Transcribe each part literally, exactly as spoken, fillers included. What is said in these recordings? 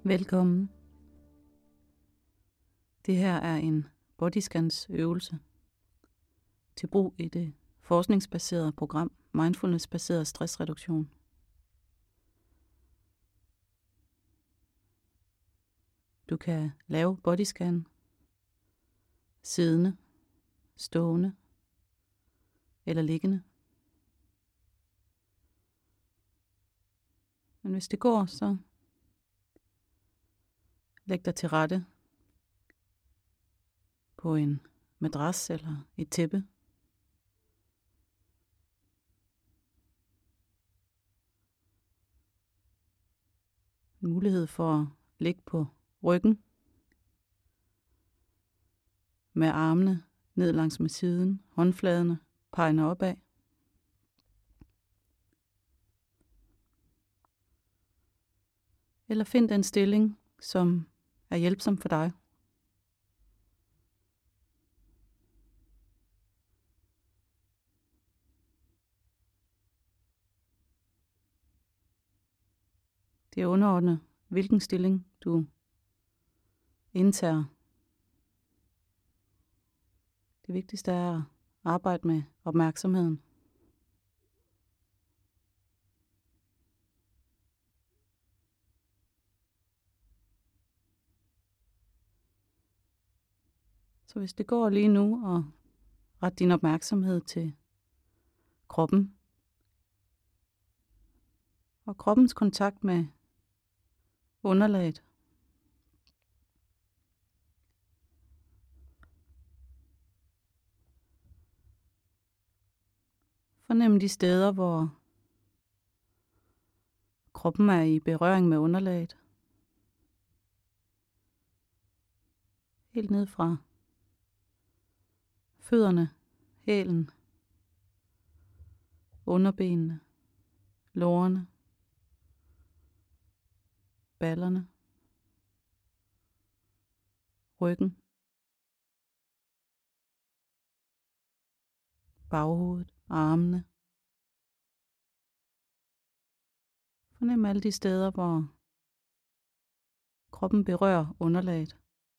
Velkommen. Det her er en bodyscans øvelse til brug i det forskningsbaserede program Mindfulness-baseret stressreduktion. Du kan lave bodyscan siddende, stående eller liggende. Men hvis det går, så læg dig til rette på en madras eller et tæppe. En mulighed for at ligge på ryggen med armene ned langs med siden, håndfladerne pegende opad. Eller find den stilling, som er hjælpsom for dig. Det er underordnet, hvilken stilling du indtager. Det vigtigste er at arbejde med opmærksomheden. Så hvis det går lige nu, og ret din opmærksomhed til kroppen og kroppens kontakt med underlaget. Fornem de steder, hvor kroppen er i berøring med underlaget. Helt ned fra fødderne, hælen, underbenene, lårene, ballerne, ryggen, baghovedet, armene. Fornem alle de steder, hvor kroppen berører underlaget.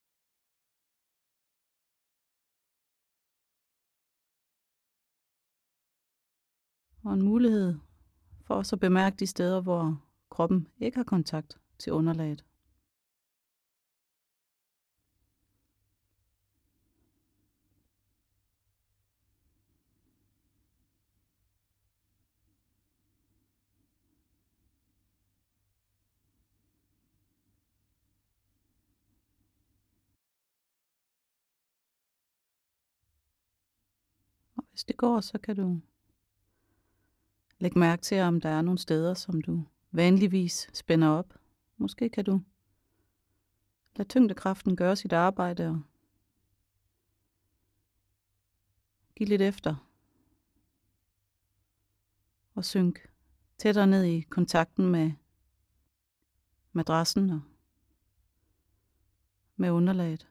Og en mulighed for også at bemærke de steder, hvor kroppen ikke har kontakt til underlaget. Og hvis det går, så kan du læg mærke til, om der er nogle steder, som du vanligvis spænder op. Måske kan du lade tyngdekraften gøre sit arbejde og give lidt efter. Og synk tættere ned i kontakten med madrassen og med underlaget.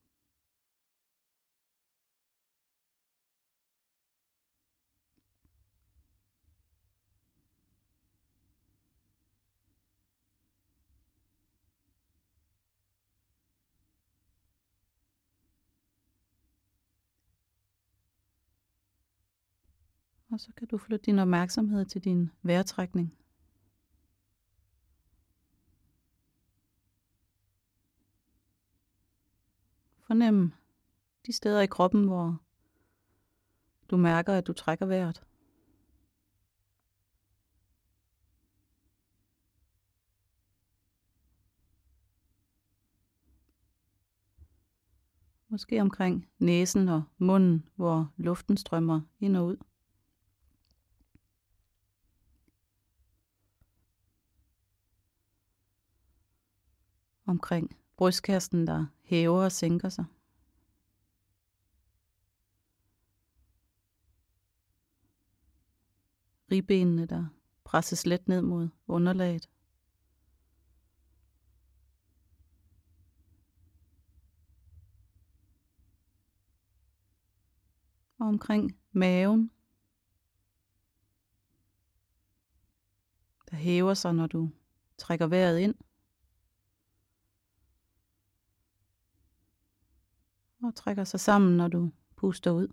Og så kan du flytte din opmærksomhed til din vejrtrækning. Fornem de steder i kroppen, hvor du mærker, at du trækker vejret. Måske omkring næsen og munden, hvor luften strømmer ind og ud. Omkring brystkassen, der hæver og sænker sig. Ribbenene, der presses let ned mod underlaget. Og omkring maven, der hæver sig, når du trækker vejret ind. og trækker sig sammen, når du puster ud.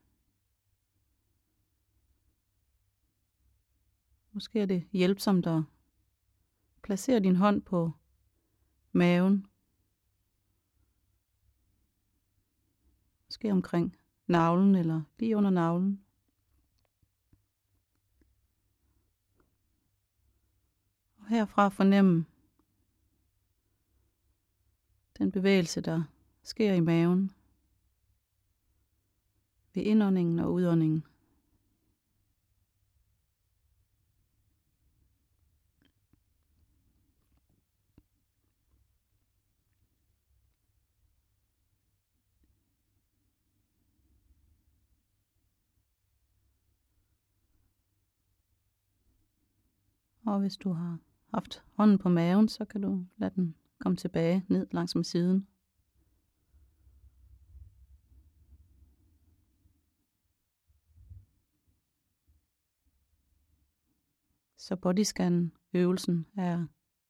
Måske er det hjælpsomt at placere din hånd på maven. Måske omkring navlen eller lige under navlen. Og herfra fornemme den bevægelse, der sker i maven ved indåndingen og udåndingen. Og hvis du har haft hånden på maven, så kan du lade den komme tilbage ned langs med siden. Så bodyscan øvelsen er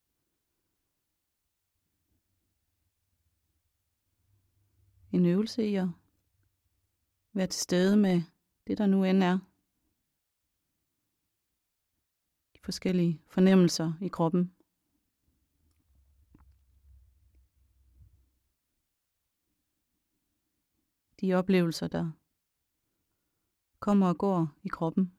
en øvelse i at være til stede med det, der nu end er. De forskellige fornemmelser i kroppen. De oplevelser, der kommer og går i kroppen.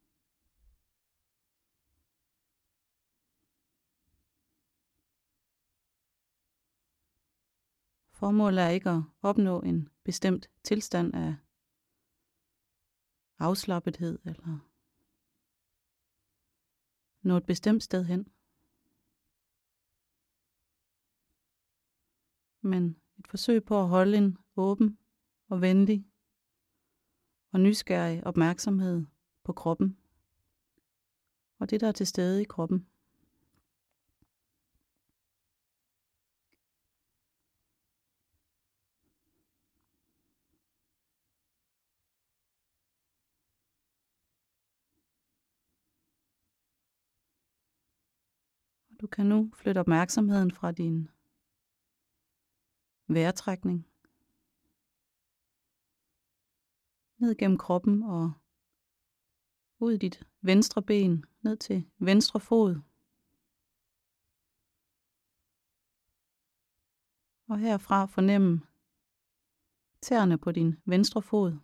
Formålet er ikke at opnå en bestemt tilstand af afslappethed eller nå et bestemt sted hen. Men et forsøg på at holde en åben og venlig og nysgerrig opmærksomhed på kroppen og det, der er til stede i kroppen. Du kan nu flytte opmærksomheden fra din vejrtrækning ned gennem kroppen og ud i dit venstre ben, ned til venstre fod. Og herfra fornemme tæerne på din venstre fod.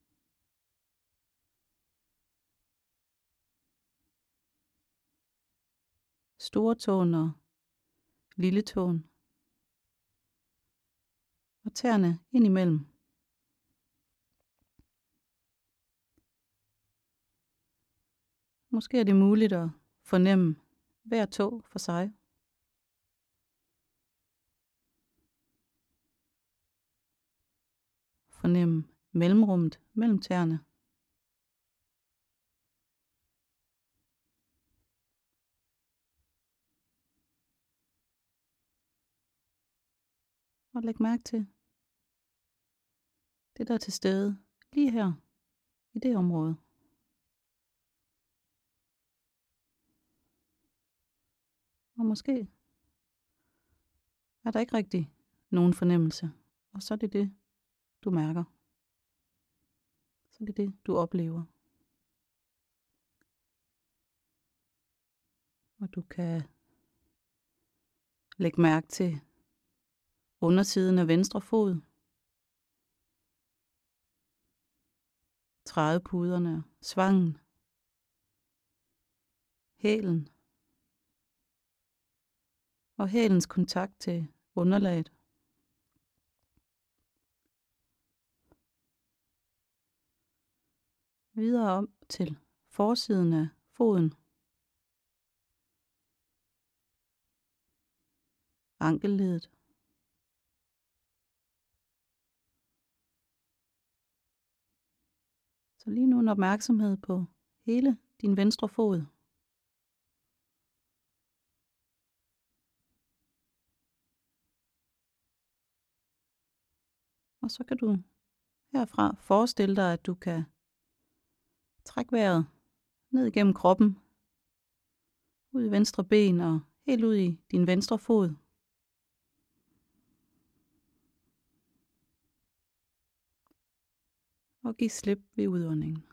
Store tåen og lille tåen. Og tæerne ind imellem. Måske er det muligt at fornemme hver tå for sig. Fornemme mellemrummet mellem tæerne. Og læg mærke til det, der er til stede lige her i det område. Og måske er der ikke rigtig nogen fornemmelse, og så er det det, du mærker. Så er det det, du oplever. Og du kan lægge mærke til undersiden af venstre fod. Trædepuderne, svangen, hælen og hælens kontakt til underlaget. Videre om til forsiden af foden. Ankelleddet. Så lige nu en opmærksomhed på hele din venstre fod. Og så kan du herfra forestille dig, at du kan trække vejret ned igennem kroppen, ud i venstre ben og helt ud i din venstre fod. Og giv slip ved udåndingen.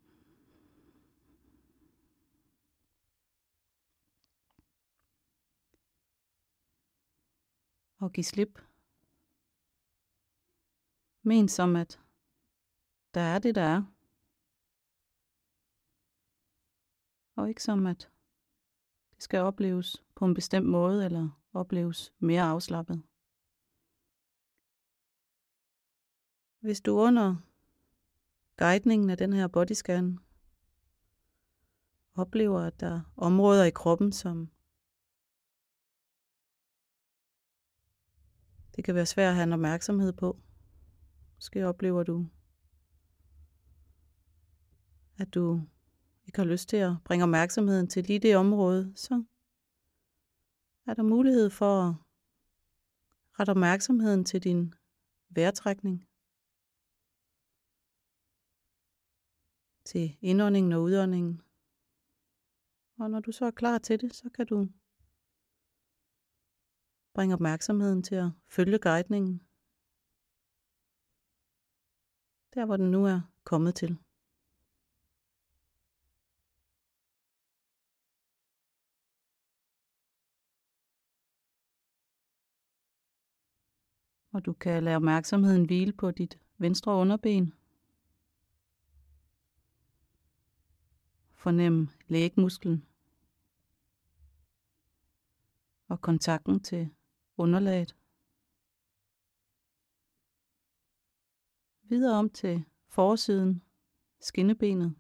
Og giv slip. Men som at der er det, der er. Og ikke som at det skal opleves på en bestemt måde, eller opleves mere afslappet. Hvis du under guidningen af den her bodyscan oplever, at der er områder i kroppen, som det kan være svært at have en opmærksomhed på. Måske oplever du, at du ikke har lyst til at bringe opmærksomheden til lige det område, så er der mulighed for at rette opmærksomheden til din vejrtrækning, til indåndingen og udåndingen. Og når du så er klar til det, så kan du bringe opmærksomheden til at følge guidningen, der hvor den nu er kommet til. Og du kan lade opmærksomheden hvile på dit venstre underben. Fornem lægmusklen og kontakten til underlaget. Videre om til forsiden, skinnebenet.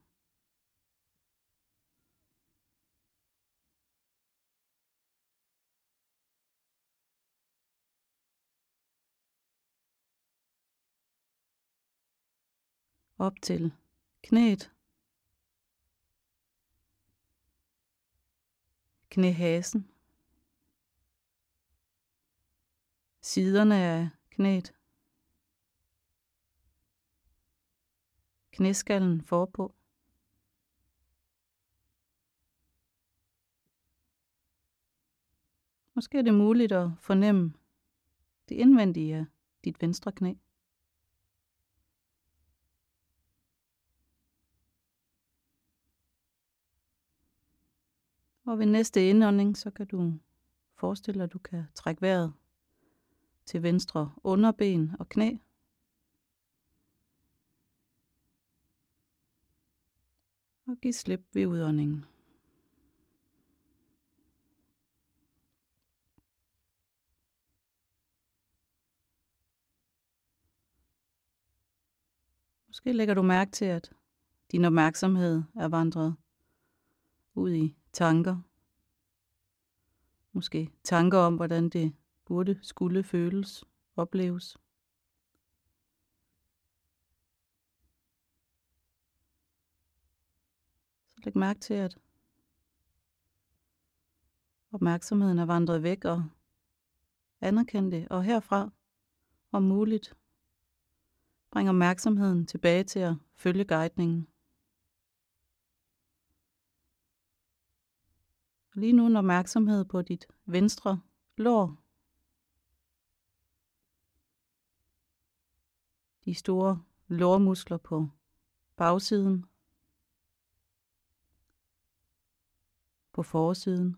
Op til knæet. Knæhasen. Siderne af knæet. Knæskallen forpå. Måske er det muligt at fornemme det indvendige af dit venstre knæ. Og ved næste indånding, så kan du forestille dig, at du kan trække vejret til venstre underben og knæ. Og giv slip ved udåndingen. Måske lægger du mærke til, at din opmærksomhed er vandret ud i tanker. Måske tanker om, hvordan det burde, skulle føles, opleves. Så læg mærke til, at opmærksomheden er vandret væk, og anerkend det, og herfra, om muligt, bring opmærksomheden tilbage til at følge guidningen. Lige nu en opmærksomhed på dit venstre lår. De store lårmuskler på bagsiden. På forsiden.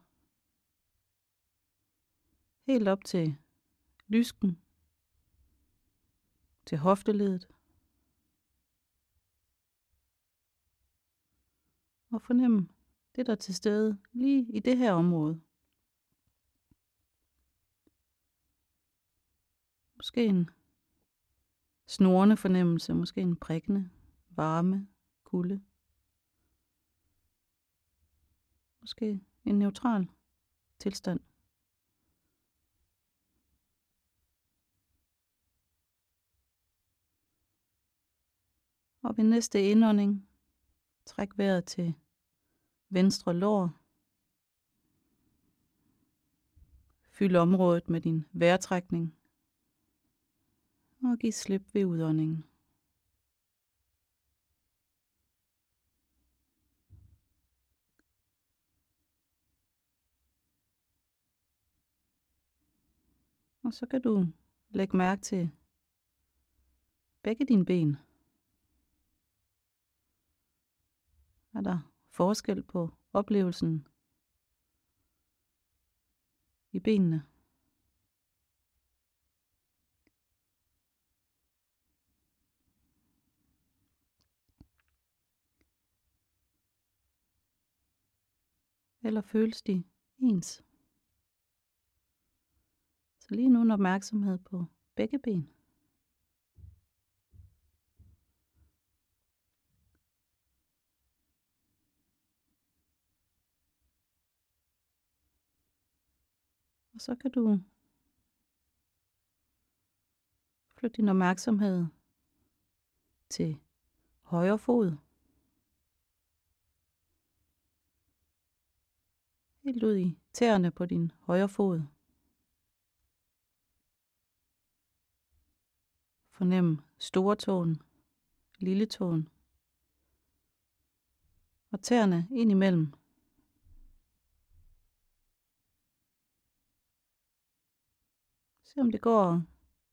Helt op til lysken. Til hofteledet. Og fornem det, der er til stede lige i det her område. Måske en snorende fornemmelse, måske en prikkende, varme, kulde. Måske en neutral tilstand. Og ved næste indånding, træk vejret til venstre lår. Fyld området med din vejrtrækning. Og giv slip ved udåndingen. Og så kan du lægge mærke til begge dine ben. Er der forskel på oplevelsen i benene? Eller føles de ens? Så lige nu en opmærksomhed på begge ben. Og så kan du flytte din opmærksomhed til højre fod. Helt ud i tæerne på din højre fod. Fornem store tåen, lille tåen og tæerne ind imellem. Se om det går at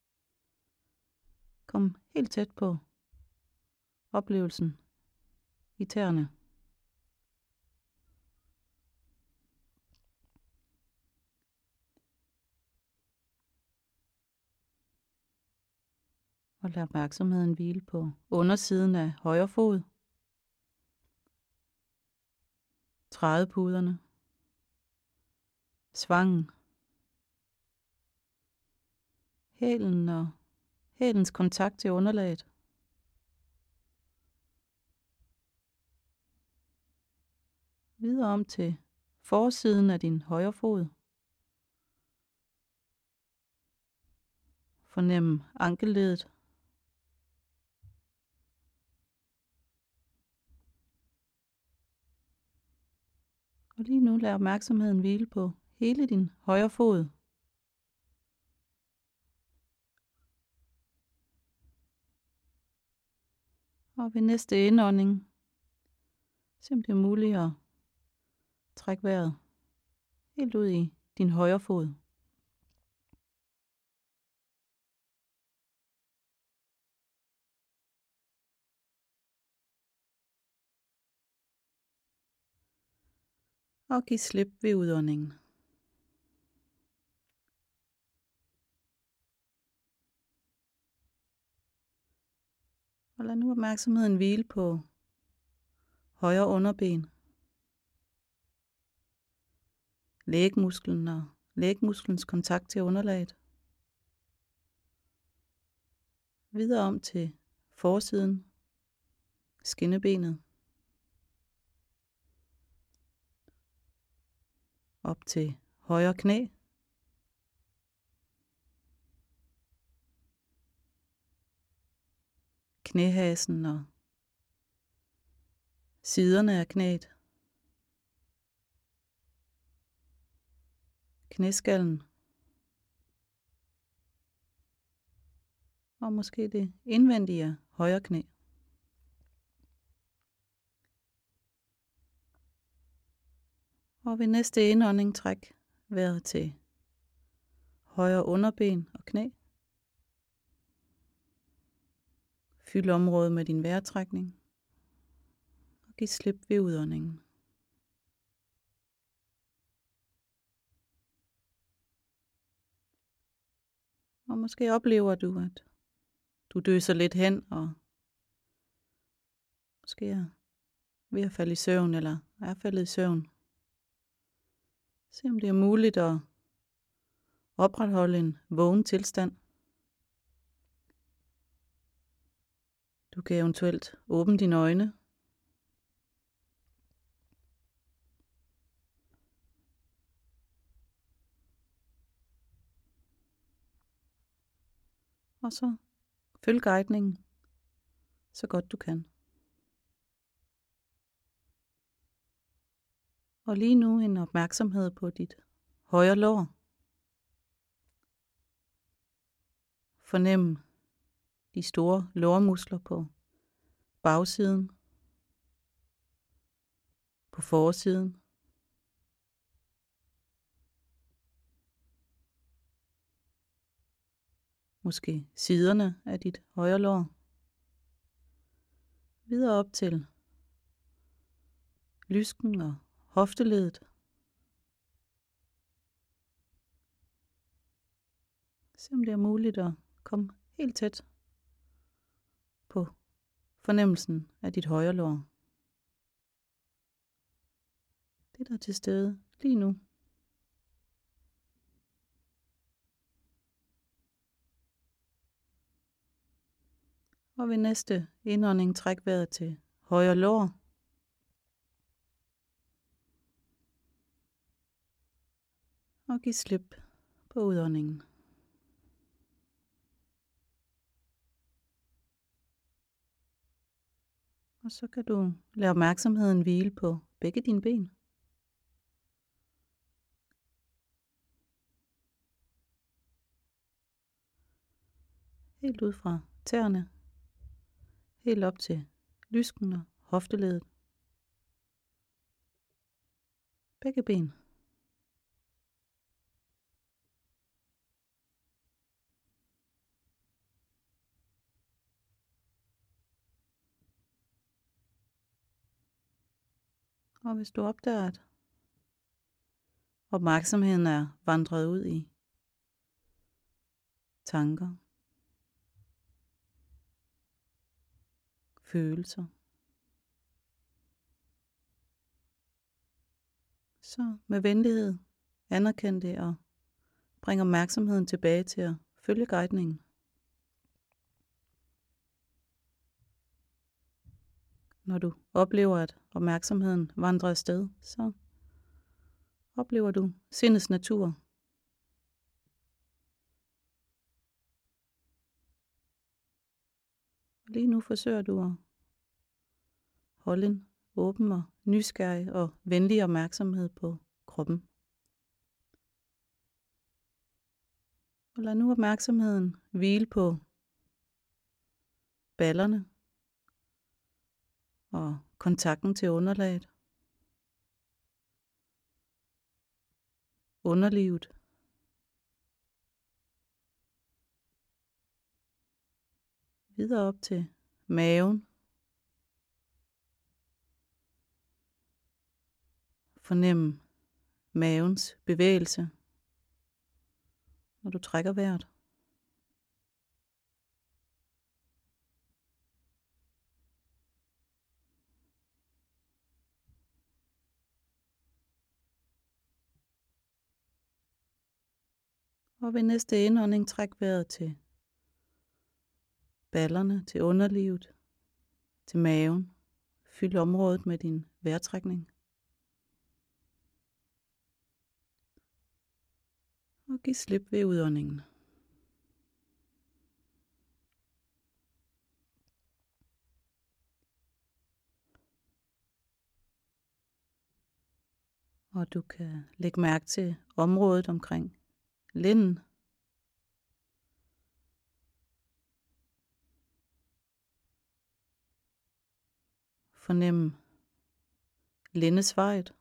komme helt tæt på oplevelsen i tæerne. Og lad opmærksomheden hvile på undersiden af højre fod. Trædepuderne. Svangen. Hælen og hælens kontakt til underlaget. Videre om til forsiden af din højre fod. Fornem ankelleddet. Og lige nu lad opmærksomheden hvile på hele din højre fod. Og ved næste indånding, se om det er muligt at trække vejret helt ud i din højre fod. Og giv slip ved udåndingen. Og lad nu opmærksomheden hvile på højre underben. Lægmusklen og lægmusklens kontakt til underlaget. Videre om til forsiden, skinnebenet. Op til højre knæ. Knæhasen og siderne af knæet. Knæskallen. Og måske det indvendige af højre knæ. Og ved næste indånding træk vejret til højre underben og knæ. Fyld området med din vejrtrækning. Og giv slip ved udåndingen. Og måske oplever du, at du døser lidt hen, og måske er ved at falde i søvn, eller er faldet i søvn. Se om det er muligt at opretholde en vågen tilstand. Du kan eventuelt åbne dine øjne. Og så følg guidningen så godt du kan. Og lige nu en opmærksomhed på dit højre lår. Fornem de store lårmuskler på bagsiden, på forsiden. Måske siderne af dit højre lår. Videre op til lysken og hofteledet. Se om det er muligt at komme helt tæt på fornemmelsen af dit højre lår. Det der er til stede lige nu. Og ved næste indånding træk vejret til højre lår. Og giv slip på udåndingen. Og så kan du lade opmærksomheden hvile på begge dine ben. Helt ud fra tæerne. Helt op til lysken og hofteledet. Begge ben. Og hvis du opdager, at opmærksomheden er vandret ud i tanker, følelser, så med venlighed anerkend det og bring opmærksomheden tilbage til at følge guidningen. Når du oplever, at opmærksomheden vandrer afsted, så oplever du sindets natur. Og lige nu forsøger du at holde en åben og nysgerrig og venlig opmærksomhed på kroppen. Og lad nu opmærksomheden hvile på ballerne og kontakten til underlaget. Underlivet. Videre op til maven. Fornem mavens bevægelse, når du trækker vejret. Og ved næste indånding træk vejret til ballerne, til underlivet, til maven. Fyld området med din vejrtrækning. Og giv slip ved udåndingen. Og du kan lægge mærke til området omkring lænden. Fornem lændesvaret.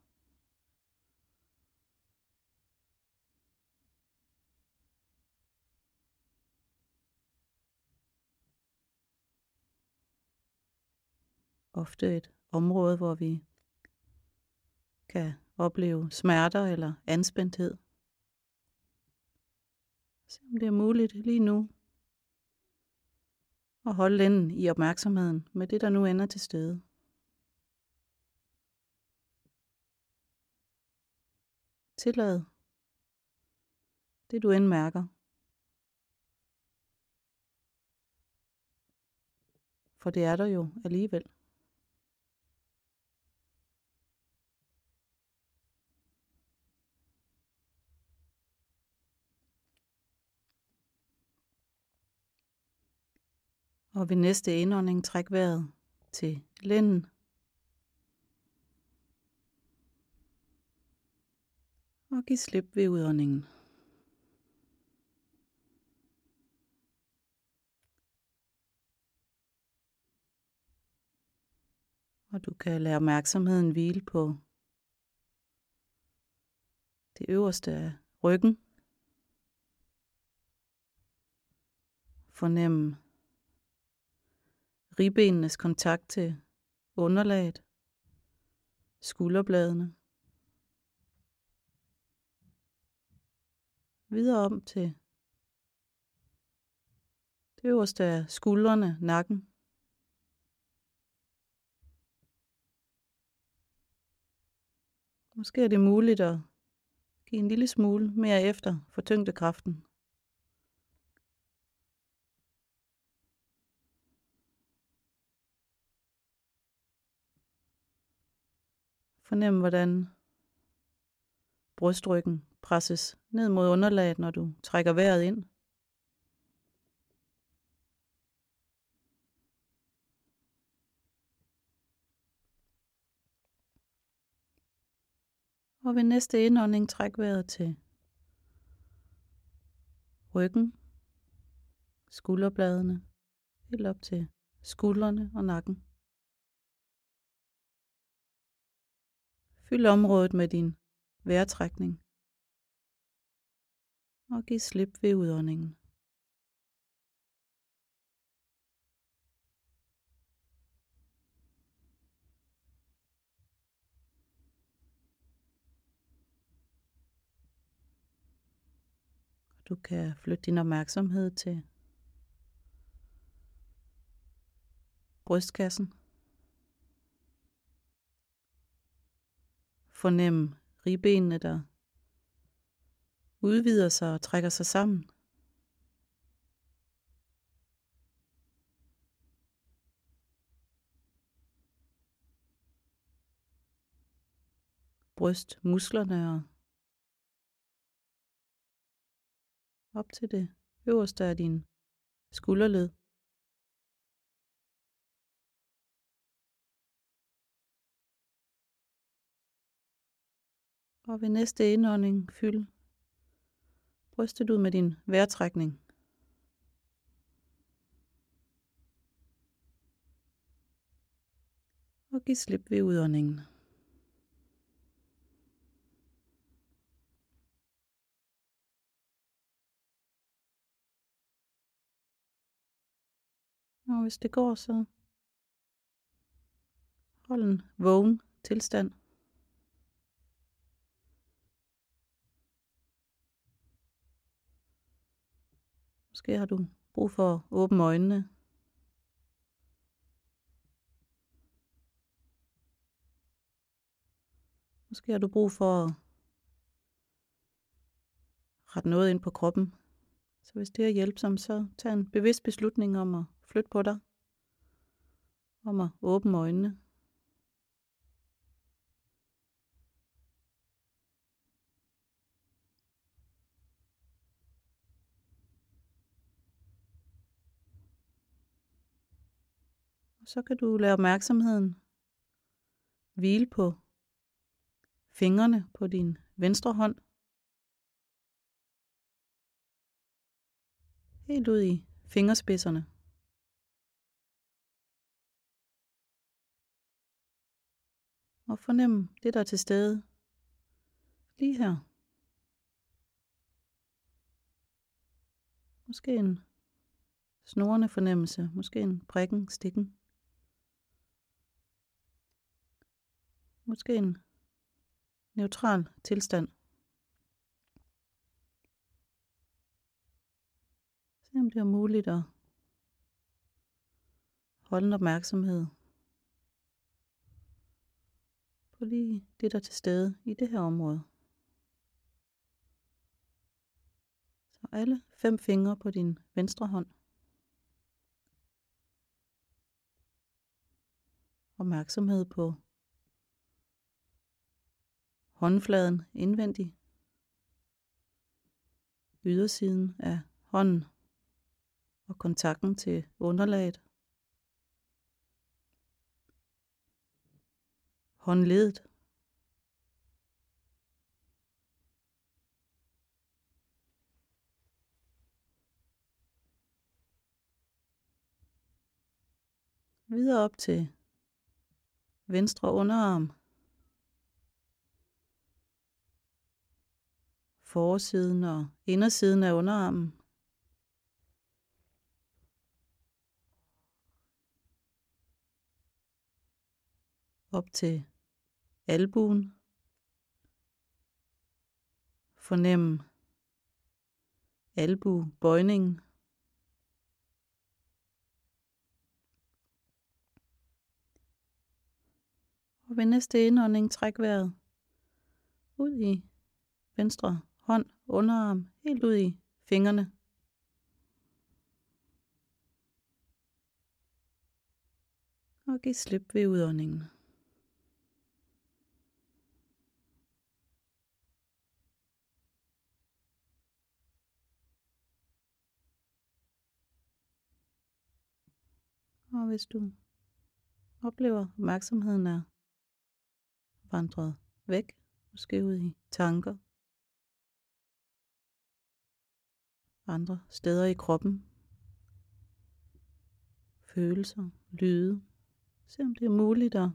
Ofte et område, hvor vi kan opleve smerter eller anspændthed. Se om det er muligt lige nu at holde lænden i opmærksomheden med det, der nu ender til stede. Tillad det, du end mærker. For det er der jo alligevel. Og ved næste indånding træk vejret til lænden. Og giv slip ved udåndingen. Og du kan lade opmærksomheden hvile på det øverste af ryggen. Fornem ribbenenes kontakt til underlaget. skulderbladene. Videre om til det øverste af skuldrene, nakken. Måske er det muligt at give en lille smule mere efter for tyngdekraften. Fornem, hvordan brystryggen presses ned mod underlaget, når du trækker vejret ind. Og ved næste indånding træk vejret til ryggen, skulderbladene, helt op til skuldrene og nakken. Fyld området med din vejrtrækning og giv slip ved udåndingen. Du kan flytte din opmærksomhed til brystkassen. Fornem ribbenene, der udvider sig og trækker sig sammen. Brystmusklerne og op til det øverste af din skulderled. Og ved næste indånding fyld brystet ud med din vejrtrækning. Og giv slip ved udåndingen. Og hvis det går, så hold en vågen tilstand. Måske har du brug for at åbne øjnene. Måske har du brug for at rette noget ind på kroppen. Så hvis det er hjælpsomt, så tag en bevidst beslutning om at flytte på dig. Om at åbne øjnene. Og så kan du lade opmærksomheden hvile på fingrene på din venstre hånd. Helt ud i fingerspidserne. Og fornem det, der er til stede lige her. Måske en snurrende fornemmelse, måske en prikken, stikken. Måske en neutral tilstand. Se om det er muligt at holde en opmærksomhed på lige det, der er til stede i det her område. Så alle fem fingre på din venstre hånd. Opmærksomhed på håndfladen indvendig. Ydersiden af hånden og kontakten til underlaget. Håndledet. Videre op til venstre underarm. Forsiden og indersiden af underarmen. Op til albuen. Fornem albuebøjningen. Og ved næste indånding træk vejret ud i venstre hånd, underarm, helt ud i fingrene. Og giv slip ved udåndingen. Og hvis du oplever, at opmærksomheden er vandret væk, måske ud i tanker, andre steder i kroppen, følelser, lyde, se om det er muligt at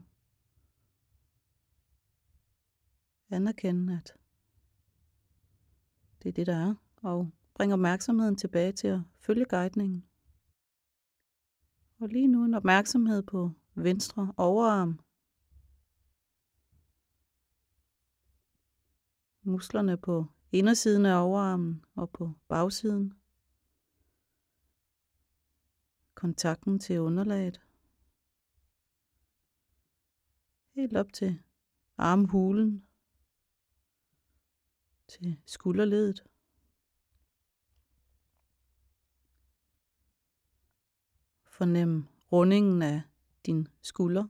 anerkende, at det er det, der er, og bring opmærksomheden tilbage til at følge guidningen. Og lige nu en opmærksomhed på venstre overarm. Musklerne på indersiden af overarmen og på bagsiden. Kontakten til underlaget. Helt op til armhulen. Til skulderledet. Fornem rundingen af din skulder.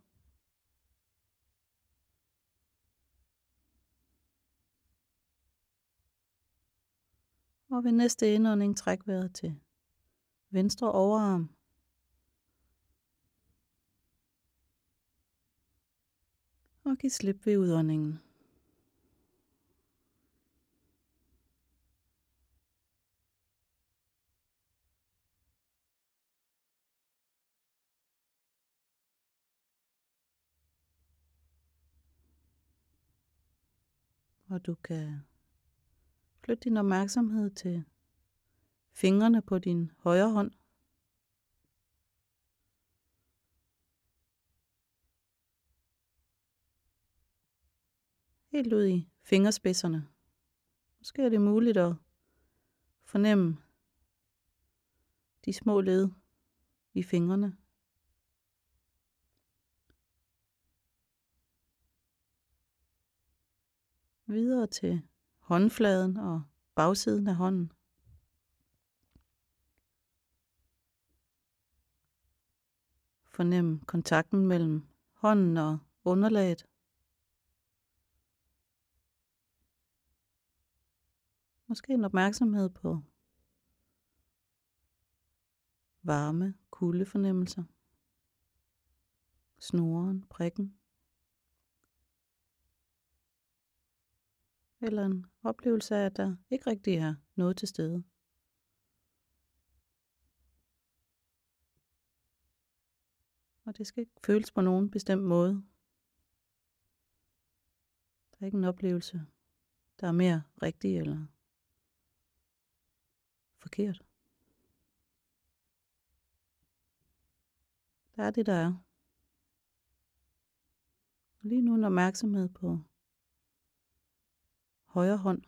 Og ved næste indånding træk vejret til venstre overarm. Og giv slip ved udåndingen. Og du kan flytte din opmærksomhed til fingrene på din højre hånd. Helt ud i fingerspidserne. Måske er det muligt at fornemme de små led i fingrene. Videre til håndfladen og bagsiden af hånden. Fornem kontakten mellem hånden og underlaget. Måske en opmærksomhed på varme, kuldefornemmelser. Snoren, prikken. Eller en oplevelse af, at der ikke rigtig er noget til stede. Og det skal ikke føles på nogen bestemt måde. Der er ikke en oplevelse, der er mere rigtig eller forkert. Der er det, der er. Lige nu en opmærksomhed på højre hånd.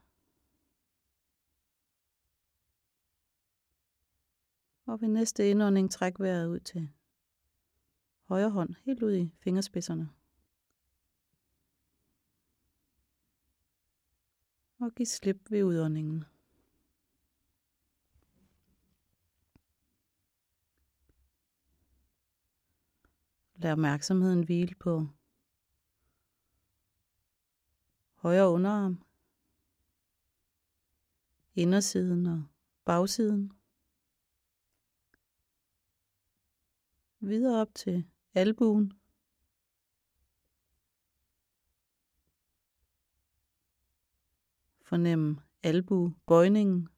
Og ved næste indånding træk vejret ud til højre hånd, helt ud i fingerspidserne. Og giv slip ved udåndingen. Lad opmærksomheden hvile på højre underarm, indersiden og bagsiden. Videre op til albuen. Fornem albuebøjningen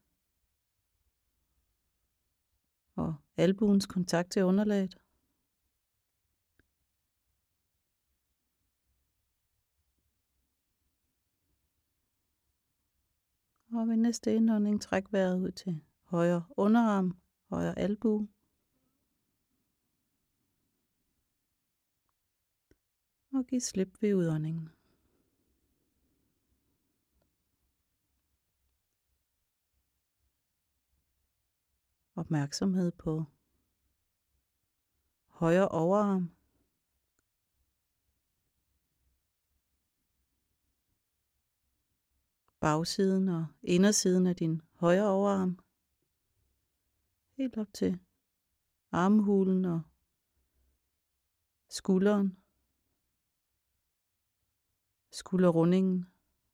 og albuens kontakt til underlaget. Og ved næste indånding træk vejret ud til højre underarm, højre albue. Og giv slip ved udåndingen. opmærksomhed på højre overarm, bagsiden og indersiden af din højre overarm, helt op til armhulen og skulderen, skulderrundingen.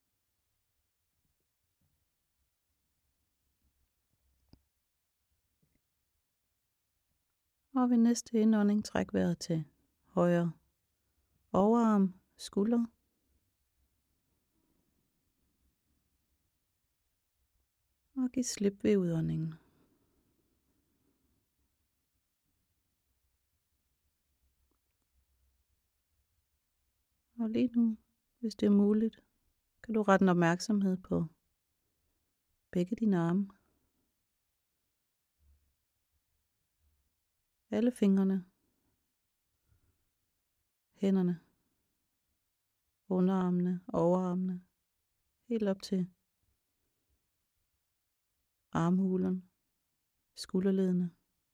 Og ved næste indånding træk vejret til højre overarm, skulder. Og giv slip ved udåndingen. Og lige nu, hvis det er muligt, kan du rette en opmærksomhed på begge dine arme. Alle fingrene, hænderne, underarmene, overarmene, helt op til armhulen, skulderledene.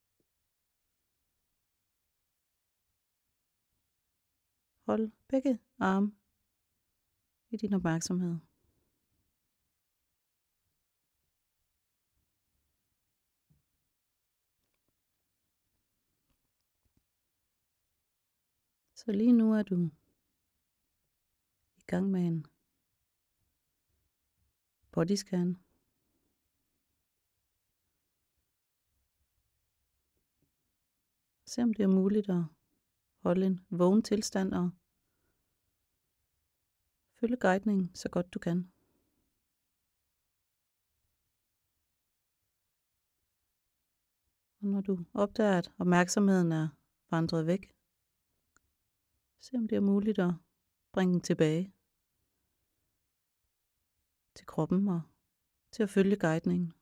Hold begge arme i din opmærksomhed. Så lige nu er du i gang med en bodyscan. Se om det er muligt at holde en vågen tilstand og følge guidningen så godt du kan. Og når du opdager, at opmærksomheden er vandret væk, se om det er muligt at bringe den tilbage til kroppen og til at følge guidningen.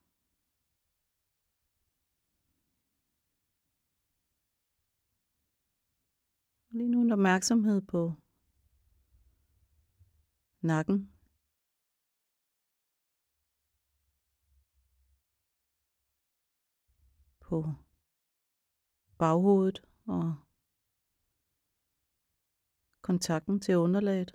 Lige nu en opmærksomhed på nakken, på baghovedet og kontakten til underlaget.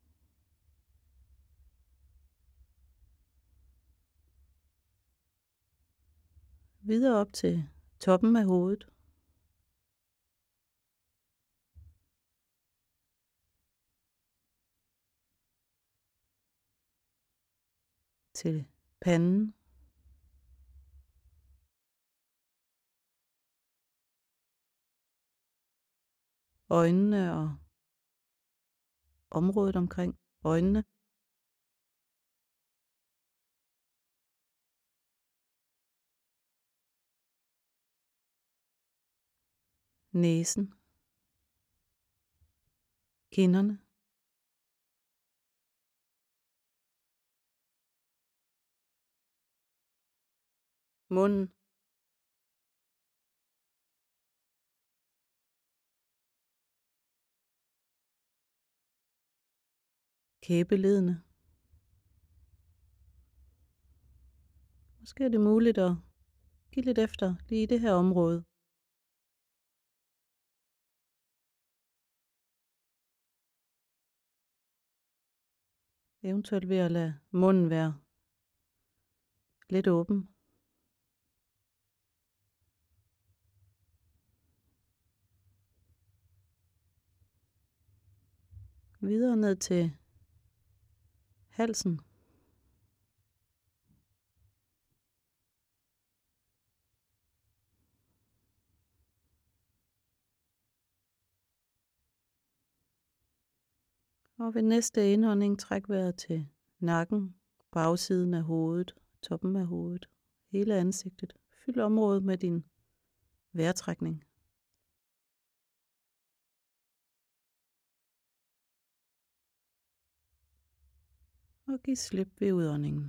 Videre op til toppen af hovedet. Til panden. Øjnene og området omkring øjnene. Næsen. Kinderne. Munden. Kæbeledene. Måske er det muligt at give lidt efter lige i det her område. Eventuelt ved at lade munden være lidt åben. Videre ned til halsen. Og ved næste indånding træk vejret til nakken, bagsiden af hovedet, toppen af hovedet, hele ansigtet. Fyld området med din vejrtrækning. Og giv slip ved udåndingen.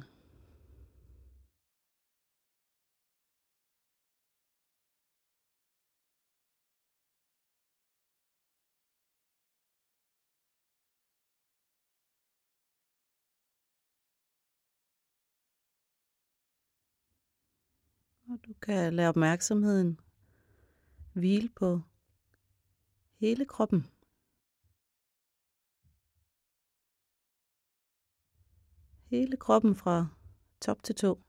Og Og du kan lade opmærksomheden hvile på hele kroppen. Hele kroppen fra top til tå.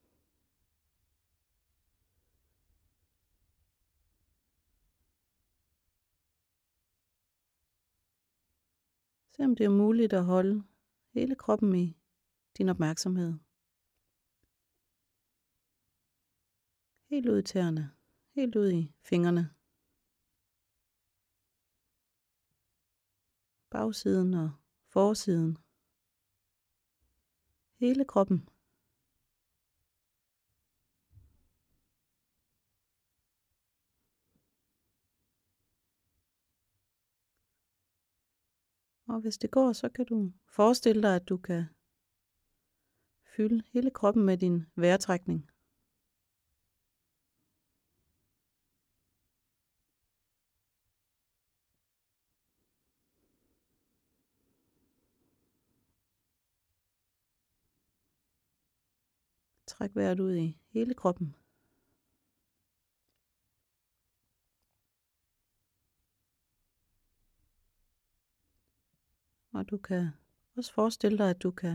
Se om det er muligt at holde hele kroppen i din opmærksomhed. Helt ud i tæerne, helt ud i fingrene, bagsiden og forsiden. Hele kroppen. Og hvis det går, så kan du forestille dig, at du kan fylde hele kroppen med din vejrtrækning. Træk vejret ud i hele kroppen. Og du kan også forestille dig, at du kan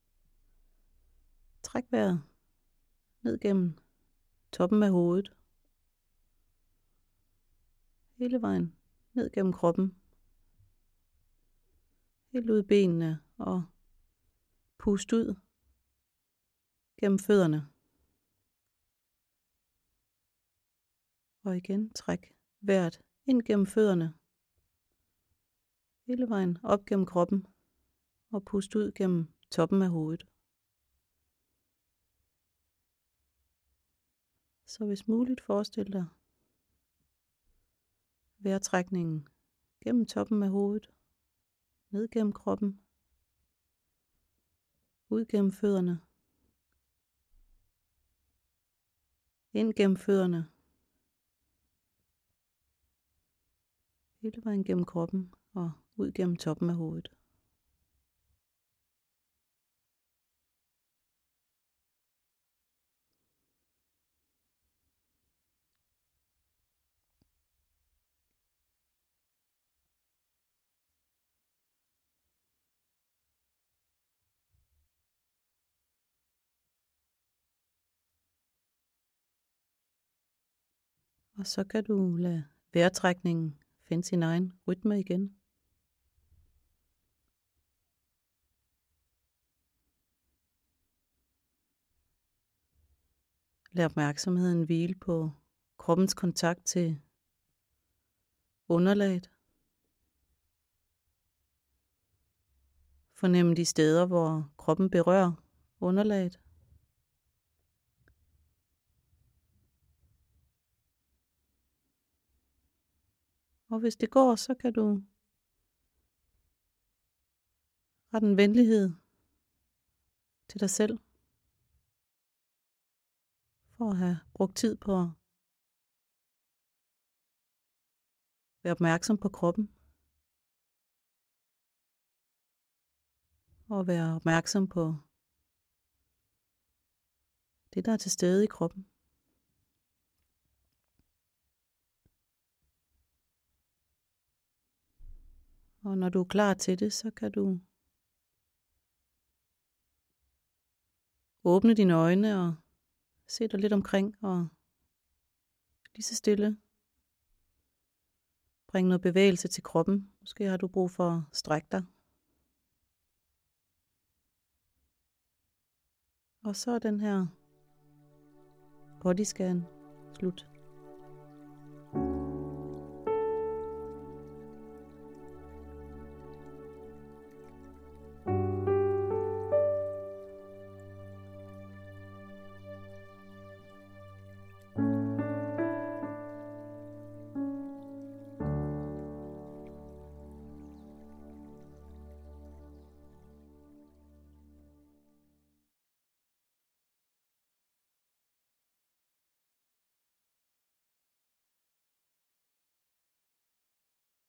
trække vejret ned gennem toppen af hovedet. Hele vejen ned gennem kroppen. Helt ud i benene og pust ud gennem fødderne. Og igen træk vejret ind gennem fødderne. Hele vejen op gennem kroppen og pust ud gennem toppen af hovedet. Så hvis muligt forestil dig vejrtrækningen gennem toppen af hovedet, ned gennem kroppen, ud gennem fødderne, ind gennem fødderne, hele vejen gennem kroppen og ud gennem toppen af hovedet. Og så kan du lade vejrtrækningen finde sin egen rytme igen. Lad opmærksomheden hvile på kroppens kontakt til underlaget. Fornem de steder, hvor kroppen berører underlaget. Og hvis det går, så kan du rette en venlighed til dig selv. For at have brugt tid på at være opmærksom på kroppen. Og være opmærksom på det, der er til stede i kroppen. Og når du er klar til det, så kan du åbne dine øjne og se dig lidt omkring og lige så stille bringe noget bevægelse til kroppen. Måske har du brug for at strække dig. Og så er den her bodyscan slut.